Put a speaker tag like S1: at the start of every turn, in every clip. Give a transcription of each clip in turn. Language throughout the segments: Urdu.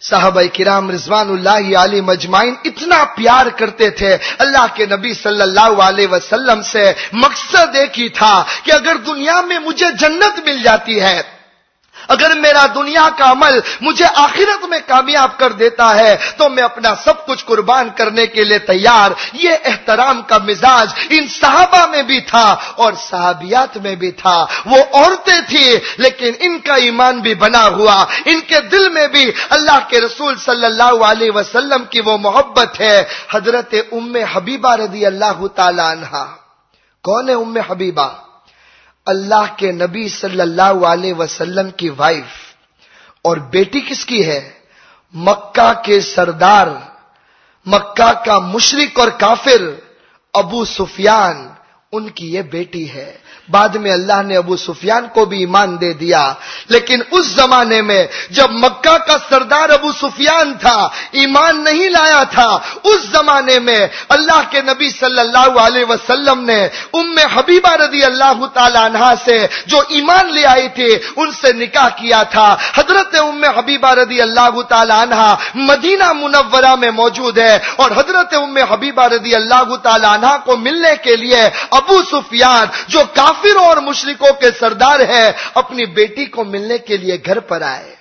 S1: صحابہ کرام رضوان اللہ علیہم اجمعین اتنا پیار کرتے تھے اللہ کے نبی صلی اللہ علیہ وسلم سے، مقصد ایک ہی تھا کہ اگر دنیا میں مجھے جنت مل جاتی ہے، اگر میرا دنیا کا عمل مجھے آخرت میں کامیاب کر دیتا ہے تو میں اپنا سب کچھ قربان کرنے کے لیے تیار۔ یہ احترام کا مزاج ان صحابہ میں بھی تھا اور صحابیات میں بھی تھا۔ وہ عورتیں تھیں لیکن ان کا ایمان بھی بنا ہوا، ان کے دل میں بھی اللہ کے رسول صلی اللہ علیہ وسلم کی وہ محبت ہے۔ حضرت ام حبیبہ رضی اللہ تعالی عنہا، کون ہے ام حبیبہ؟ اللہ کے نبی صلی اللہ علیہ وسلم کی وائف، اور بیٹی کس کی ہے؟ مکہ کے سردار، مکہ کا مشرک اور کافر ابو سفیان، ان کی یہ بیٹی ہے۔ بعد میں اللہ نے ابو سفیان کو بھی ایمان دے دیا، لیکن اس زمانے میں جب مکہ کا سردار ابو سفیان تھا، ایمان نہیں لایا تھا، اس زمانے میں اللہ کے نبی صلی اللہ علیہ وسلم نے ام حبیبہ رضی اللہ تعالی عنہا سے جو ایمان لے آئی تھی ان سے نکاح کیا تھا۔ حضرت ام حبیبہ رضی اللہ تعالی عنہا مدینہ منورہ میں موجود ہے، اور حضرت ام حبیبہ رضی اللہ تعالی عنہا کو ملنے کے لیے ابو سفیان جو کافروں اور مشرکوں کے سردار ہے اپنی بیٹی کو ملنے کے لیے گھر پر آئے۔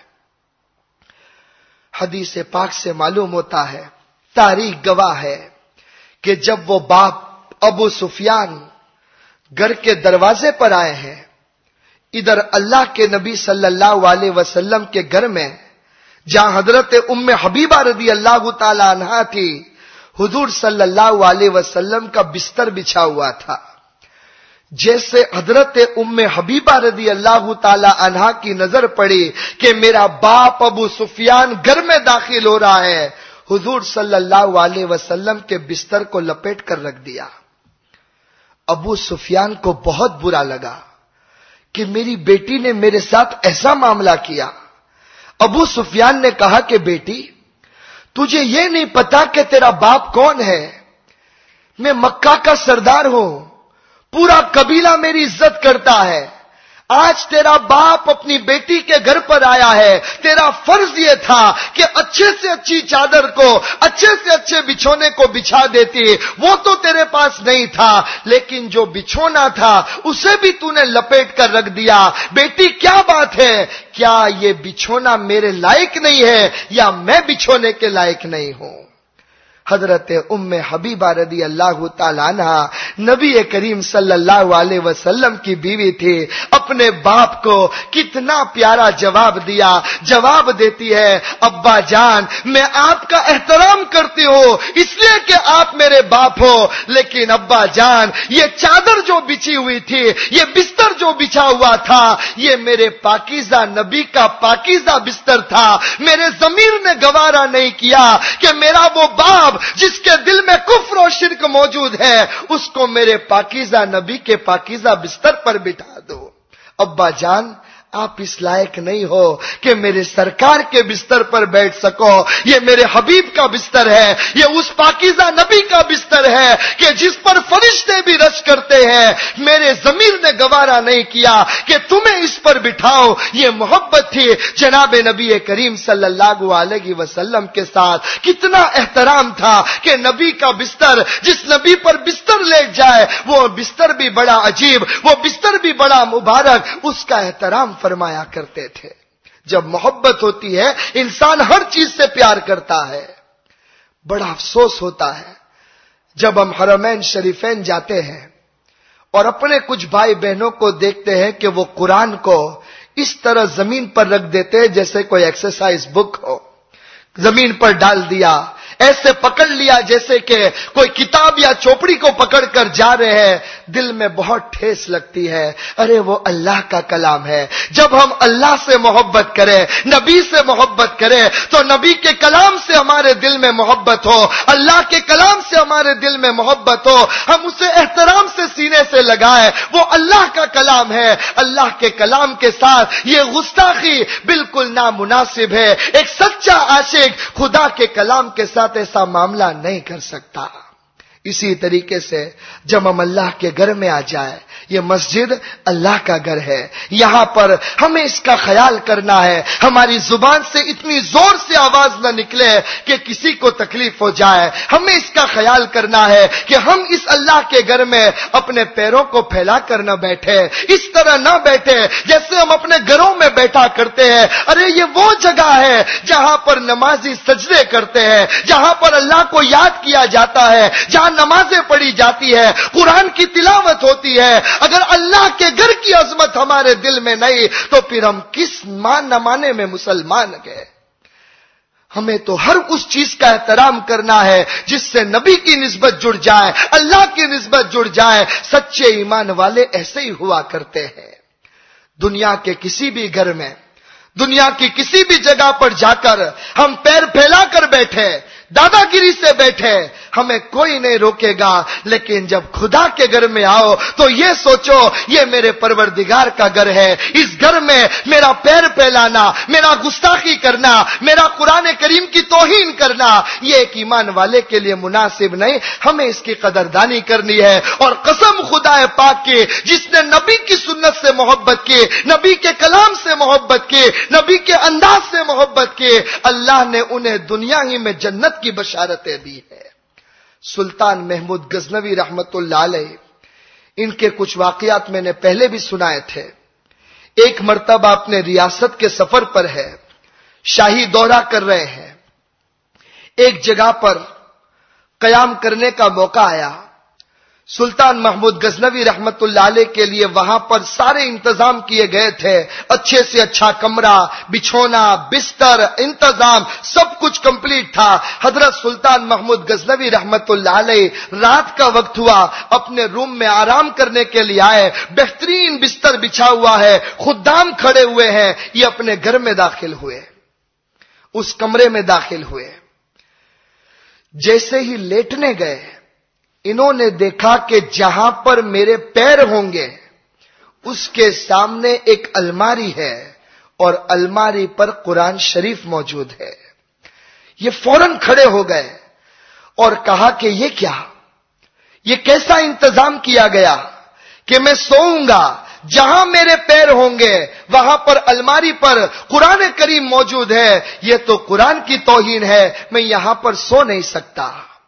S1: حدیث پاک سے معلوم ہوتا ہے، تاریخ گواہ ہے کہ جب وہ باپ ابو سفیان گھر کے دروازے پر آئے ہیں، ادھر اللہ کے نبی صلی اللہ علیہ وسلم کے گھر میں جہاں حضرت ام حبیبہ رضی اللہ تعالی عنہا تھی، حضور صلی اللہ علیہ وسلم کا بستر بچھا ہوا تھا۔ جیسے حضرت ام حبیبہ رضی اللہ تعالی عنہا کی نظر پڑی کہ میرا باپ ابو سفیان گھر میں داخل ہو رہا ہے، حضور صلی اللہ علیہ وسلم کے بستر کو لپیٹ کر رکھ دیا۔ ابو سفیان کو بہت برا لگا کہ میری بیٹی نے میرے ساتھ ایسا معاملہ کیا۔ ابو سفیان نے کہا کہ بیٹی، تجھے یہ نہیں پتا کہ تیرا باپ کون ہے؟ میں مکہ کا سردار ہوں، پورا قبیلہ میری عزت کرتا ہے۔ آج تیرا باپ اپنی بیٹی کے گھر پر آیا ہے، تیرا فرض یہ تھا کہ اچھے سے اچھی چادر کو، اچھے سے اچھے بچھونے کو بچھا دیتی، وہ تو تیرے پاس نہیں تھا، لیکن جو بچھونا تھا اسے بھی تو نے لپیٹ کر رکھ دیا۔ بیٹی کیا بات ہے؟ کیا یہ بچھونا میرے لائق نہیں ہے یا میں بچھونے کے لائق نہیں ہوں؟ حضرت ام حبیبہ رضی اللہ تعالی عنہا نبی کریم صلی اللہ علیہ وسلم کی بیوی تھی، اپنے باپ کو کتنا پیارا جواب دیا۔ جواب دیتی ہے، ابا جان میں آپ کا احترام کرتی ہوں اس لیے کہ آپ میرے باپ ہو، لیکن ابا جان یہ چادر جو بچھی ہوئی تھی، یہ بستر جو بچھا ہوا تھا، یہ میرے پاکیزہ نبی کا پاکیزہ بستر تھا۔ میرے ضمیر نے گوارا نہیں کیا کہ میرا وہ باپ جس کے دل میں کفر و شرک موجود ہے اس کو میرے پاکیزہ نبی کے پاکیزہ بستر پر بٹھا دو۔ ابا جان آپ اس لائق نہیں ہو کہ میرے سرکار کے بستر پر بیٹھ سکو، یہ میرے حبیب کا بستر ہے، یہ اس پاکیزہ نبی کا بستر ہے کہ جس پر فرشتے بھی رش کرتے ہیں۔ میرے ضمیر نے گوارا نہیں کیا کہ تمہیں اس پر بٹھاؤ۔ یہ محبت تھی جناب نبی کریم صلی اللہ علیہ وسلم کے ساتھ، کتنا احترام تھا کہ نبی کا بستر، جس نبی پر بستر لیٹ جائے وہ بستر بھی بڑا عجیب، وہ بستر بھی بڑا مبارک، اس کا احترام فرمایا کرتے تھے۔ جب محبت ہوتی ہے انسان ہر چیز سے پیار کرتا ہے۔ بڑا افسوس ہوتا ہے جب ہم حرمین شریفین جاتے ہیں اور اپنے کچھ بھائی بہنوں کو دیکھتے ہیں کہ وہ قرآن کو اس طرح زمین پر رکھ دیتے ہیں جیسے کوئی ایکسرسائز بک ہو، زمین پر ڈال دیا، ایسے پکڑ لیا جیسے کہ کوئی کتاب یا چوپڑی کو پکڑ کر جا رہے ہیں۔ دل میں بہت ٹھیس لگتی ہے، ارے وہ اللہ کا کلام ہے۔ جب ہم اللہ سے محبت کریں، نبی سے محبت کریں تو نبی کے کلام سے ہمارے دل میں محبت ہو، اللہ کے کلام سے ہمارے دل میں محبت ہو، ہم اسے احترام سے سینے سے لگائیں۔ وہ اللہ کا کلام ہے، اللہ کے کلام کے ساتھ یہ گستاخی بالکل نامناسب ہے۔ ایک سچا عاشق خدا کے کلام کے ساتھ ایسا معاملہ نہیں کر سکتا۔ اسی طریقے سے جب ہم اللہ کے گھر میں آ جائے، یہ مسجد اللہ کا گھر ہے، یہاں پر ہمیں اس کا خیال کرنا ہے، ہماری زبان سے اتنی زور سے آواز نہ نکلے کہ کسی کو تکلیف ہو جائے، ہمیں اس کا خیال کرنا ہے کہ ہم اس اللہ کے گھر میں اپنے پیروں کو پھیلا کر نہ بیٹھے، اس طرح نہ بیٹھے جیسے ہم اپنے گھروں میں بیٹھا کرتے ہیں۔ ارے یہ وہ جگہ ہے جہاں پر نمازی سجدے کرتے ہیں، جہاں پر اللہ کو یاد کیا جاتا ہے، جہاں نمازیں پڑھی جاتی ہے، قرآن کی تلاوت ہوتی ہے۔ اگر اللہ کے گھر کی عظمت ہمارے دل میں نہیں تو پھر ہم کس نہ مانے میں مسلمان گئے؟ ہمیں تو ہر اس چیز کا احترام کرنا ہے جس سے نبی کی نسبت جڑ جائے، اللہ کی نسبت جڑ جائے۔ سچے ایمان والے ایسے ہی ہوا کرتے ہیں۔ دنیا کے کسی بھی گھر میں، دنیا کی کسی بھی جگہ پر جا کر ہم پیر پھیلا کر بیٹھے، دادا گیری سے بیٹھے، ہمیں کوئی نہیں روکے گا، لیکن جب خدا کے گھر میں آؤ تو یہ سوچو یہ میرے پروردگار کا گھر ہے، اس گھر میں میرا پیر پھیلانا، میرا گستاخی کرنا، میرا قرآن کریم کی توہین کرنا، یہ ایک ایمان والے کے لیے مناسب نہیں۔ ہمیں اس کی قدردانی کرنی ہے، اور قسم خدا پاک کی جس نے نبی کی سنت سے محبت کی، نبی کے کلام سے محبت کی، نبی کے انداز سے محبت کی، اللہ نے انہیں دنیا ہی میں جنت کی بشارتیں دی ہے۔ سلطان محمود غزنوی رحمت اللہ علیہ، ان کے کچھ واقعات میں نے پہلے بھی سنائے تھے۔ ایک مرتبہ اپنے ریاست کے سفر پر ہے، شاہی دورہ کر رہے ہیں، ایک جگہ پر قیام کرنے کا موقع آیا۔ سلطان محمود غزنوی رحمت اللہ علیہ کے لیے وہاں پر سارے انتظام کیے گئے تھے، اچھے سے اچھا کمرہ، بچھونا، بستر، انتظام سب کچھ کمپلیٹ تھا۔ حضرت سلطان محمود غزنوی رحمت اللہ علیہ رات کا وقت ہوا، اپنے روم میں آرام کرنے کے لیے آئے، بہترین بستر بچھا ہوا ہے، خدام کھڑے ہوئے ہیں، یہ اپنے گھر میں داخل ہوئے، اس کمرے میں داخل ہوئے۔ جیسے ہی لیٹنے گئے، انہوں نے دیکھا کہ جہاں پر میرے پیر ہوں گے اس کے سامنے ایک الماری ہے، اور الماری پر قرآن شریف موجود ہے۔ یہ فوراً کھڑے ہو گئے اور کہا کہ یہ کیا، یہ کیسا انتظام کیا گیا کہ میں سوؤں گا، جہاں میرے پیر ہوں گے وہاں پر الماری پر قرآن کریم موجود ہے، یہ تو قرآن کی توہین ہے، میں یہاں پر سو نہیں سکتا۔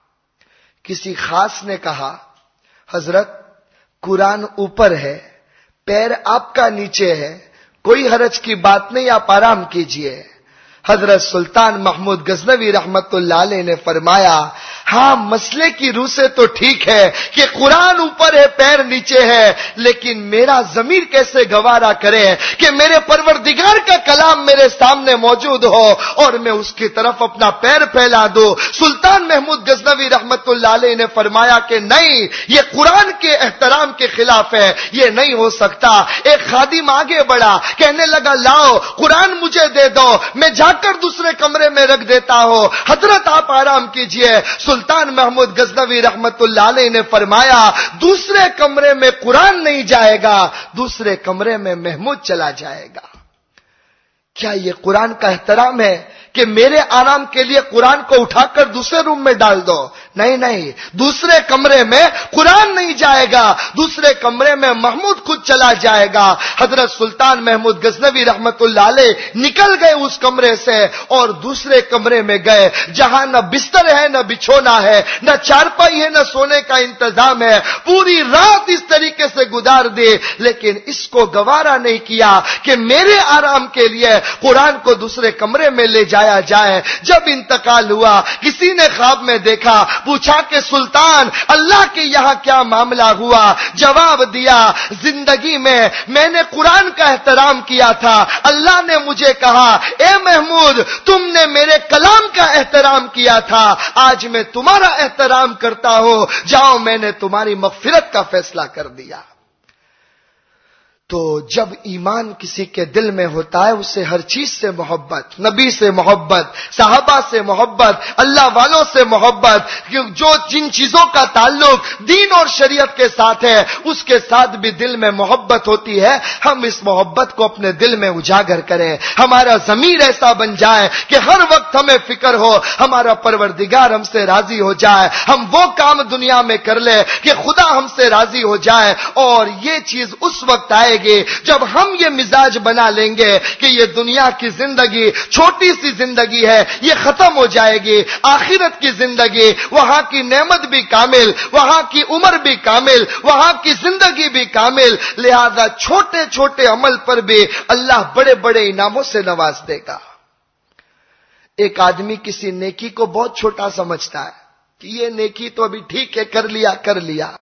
S1: کسی خاص نے کہا حضرت قرآن اوپر ہے، پیر آپ کا نیچے ہے، کوئی حرج کی بات نہیں، آپ آرام کیجئے۔ حضرت سلطان محمود غزنوی رحمت اللہ علیہ نے فرمایا ہاں مسئلے کی روح سے تو ٹھیک ہے کہ قرآن اوپر ہے پیر نیچے ہے، لیکن میرا ضمیر کیسے گوارا کرے کہ میرے پروردگار کا کلام میرے سامنے موجود ہو اور میں اس کی طرف اپنا پیر پھیلا دوں۔ سلطان محمود غزنوی رحمت اللہ علیہ نے فرمایا کہ نہیں، یہ قرآن کے احترام کے خلاف ہے، یہ نہیں ہو سکتا۔ ایک خادم آگے بڑھا، کہنے لگا لاؤ قرآن مجھے دے دو، میں جا کر دوسرے کمرے میں رکھ دیتا ہوں، حضرت آپ آرام کیجئے۔ سلطان محمود غزنوی رحمت اللہ علیہ نے فرمایا دوسرے کمرے میں قرآن نہیں جائے گا، دوسرے کمرے میں محمود چلا جائے گا۔ کیا یہ قرآن کا احترام ہے کہ میرے آرام کے لیے قرآن کو اٹھا کر دوسرے روم میں ڈال دو؟ نہیں نہیں، دوسرے کمرے میں قرآن نہیں جائے گا، دوسرے کمرے میں محمود خود چلا جائے گا۔ حضرت سلطان محمود غزنوی رحمت اللہ علیہ نکل گئے اس کمرے سے اور دوسرے کمرے میں گئے جہاں نہ بستر ہے، نہ بچھونا ہے، نہ چارپائی ہے، نہ سونے کا انتظام ہے۔ پوری رات اس طریقے سے گزار دی، لیکن اس کو گوارا نہیں کیا کہ میرے آرام کے لیے قرآن کو دوسرے کمرے میں لے جایا جائے۔ جب انتقال ہوا کسی نے خواب میں دیکھا، پوچھا کہ سلطان اللہ کے یہاں کیا معاملہ ہوا؟ جواب دیا زندگی میں نے قرآن کا احترام کیا تھا، اللہ نے مجھے کہا اے محمود تم نے میرے کلام کا احترام کیا تھا، آج میں تمہارا احترام کرتا ہوں، جاؤ میں نے تمہاری مغفرت کا فیصلہ کر دیا۔ تو جب ایمان کسی کے دل میں ہوتا ہے اسے ہر چیز سے محبت، نبی سے محبت، صحابہ سے محبت، اللہ والوں سے محبت، جو جن چیزوں کا تعلق دین اور شریعت کے ساتھ ہے اس کے ساتھ بھی دل میں محبت ہوتی ہے. ہم اس محبت کو اپنے دل میں اجاگر کریں، ہمارا ضمیر ایسا بن جائے کہ ہر وقت ہمیں فکر ہو ہمارا پروردگار ہم سے راضی ہو جائے، ہم وہ کام دنیا میں کر لیں کہ خدا ہم سے راضی ہو جائے. اور یہ چیز اس وقت آئے گی جب ہم یہ مزاج بنا لیں گے کہ یہ دنیا کی زندگی چھوٹی سی زندگی ہے، یہ ختم ہو جائے گی. آخرت کی زندگی، وہاں کی نعمت بھی کامل، وہاں کی عمر بھی کامل، وہاں کی زندگی بھی کامل. لہذا چھوٹے چھوٹے عمل پر بھی اللہ بڑے بڑے انعاموں سے نواز دے گا. ایک آدمی کسی نیکی کو بہت چھوٹا سمجھتا ہے کہ یہ نیکی تو ابھی ٹھیک ہے، کر لیا